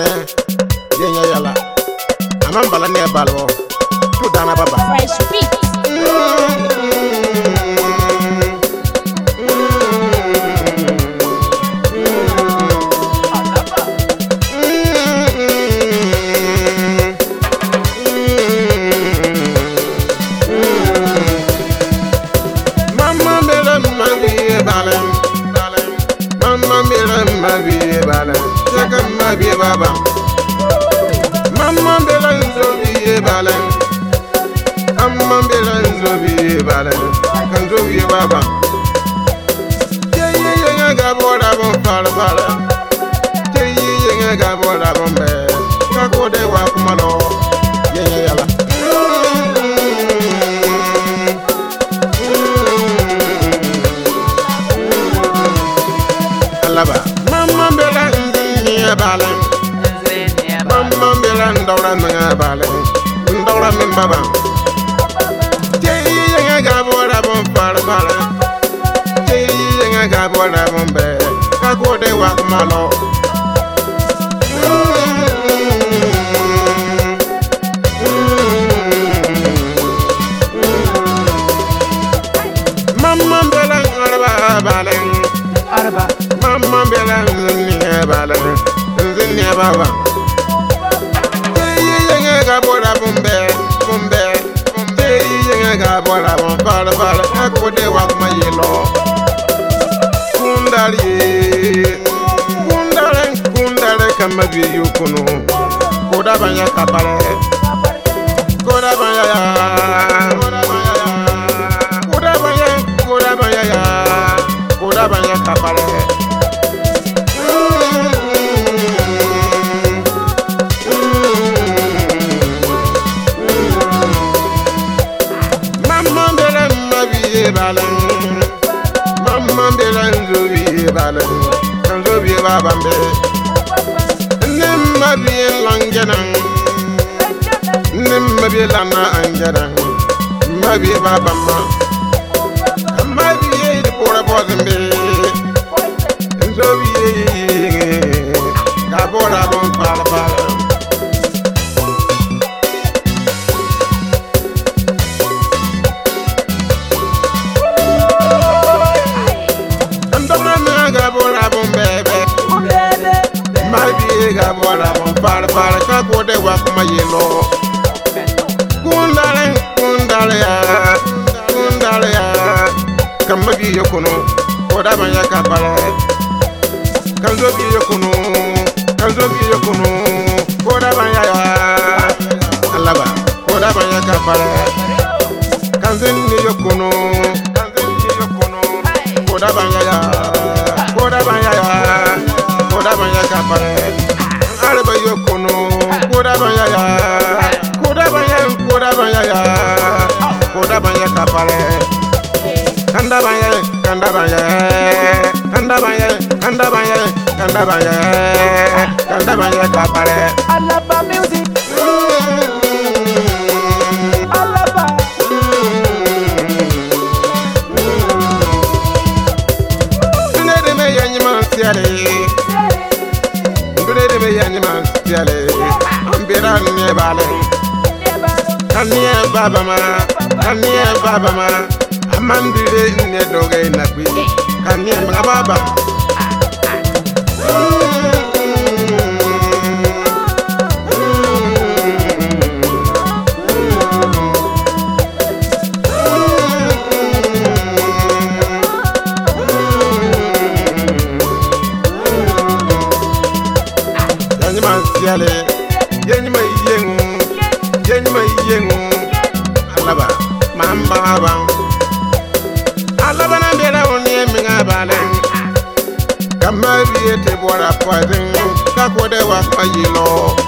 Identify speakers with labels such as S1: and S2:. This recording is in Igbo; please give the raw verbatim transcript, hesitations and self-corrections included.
S1: me yenya yala amam bala ne balwo tu dana baba
S2: Fresh beat.
S1: Mama mera mabi balem balem Mama mera mabi balem Jaka mabi baba Mama mera zobi balem Amma mera zobi balem Kan zobi baba Ye ye ye nga gabora bon fala fala Ye ye ye nga gabora bon be Kakode wa kumalo Ye ye yala Alaba Mama bela nzini bale Mama bela ndawra nga bale Ndawra min baba Jeyi yenga gabora bon fala fala Jeyi yenga gabora bon be Kakode wa kumalo Mama bela ngaraba bale
S2: Arba.
S1: Mama bela nzini bale nzini baba Jeyi yenga gabora bon be bon be Jeyi yenga gabora bon fala fala Kakode wa kumayelo Kundali Kundale Kundale kamabi yukuno Koda banya kapare Koda banya ya Koda banya ya Koda banya Koda banya ya Koda banya kapare Mama bela mabi balen Mama bela nzobi balen Nzobi baba mbe Nimma bi langenan Nimma bi lana angenan Mabi baba ma Mabi ye di pora bozimbe Nzobi ye Gabora bon pala pala Ndona na gabora bon bebe Mabi gabora bon pala pala Kakode wa kumayelo Kundale kundale ya Kundale ya Kamabi yokono Koda banya kapale Kanzobi yokono Kanzobi yokono Koda banya ya Alaba Koda banya kapale Kanzini yokono Kanzini yokono Koda banya ya Koda banya ya Koda banya kapale Araba yokono Koda banya ya Koda banya Koda banya ya Koda banya kapale Kanda banya Kanda banya Kanda banya Kanda banya Kanda banya Kanda banya kapale
S2: Alaba music. Alaba.
S1: Ndede me yanyima siale Ndede me yanyima siale Ambira nye bale Kanye baba ma Kanye baba ma Amandire nye doge nakwi Kanye mga baba Yanyima siale Yanyima yengu Yanyima yengu Alaba Mamba bang Alaba na bela onye minga bale Kamabi ete bora poison Kakode wa kwa yilo